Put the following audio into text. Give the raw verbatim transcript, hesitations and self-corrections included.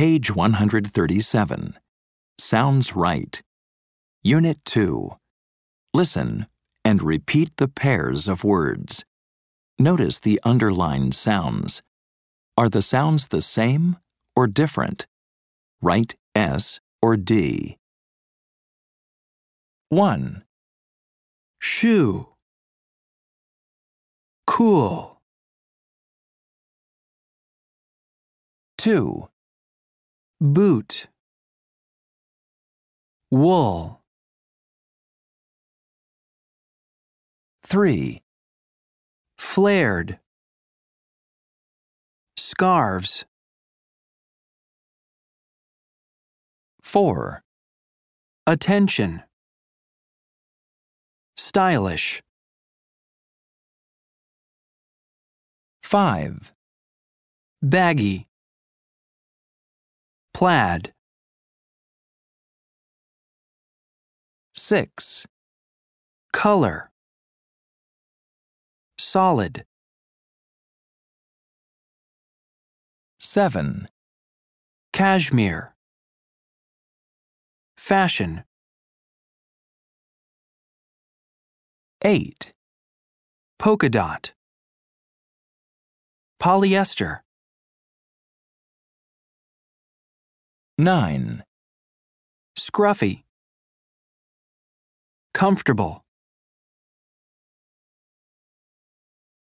Page one hundred thirty-seven. Sounds right. Unit two. Listen and repeat the pairs of words. Notice the underlined sounds. Are the sounds the same or different? Write S or D. one. Shoe. Cool. two. Boot. Wool. three. Flared. Scarves. four. Attention. Stylish. five. Baggy. Plaid. six. Color. Solid. seven. Cashmere. Fashion. eight. Polka dot. Polyester. nine. Scruffy. Comfortable.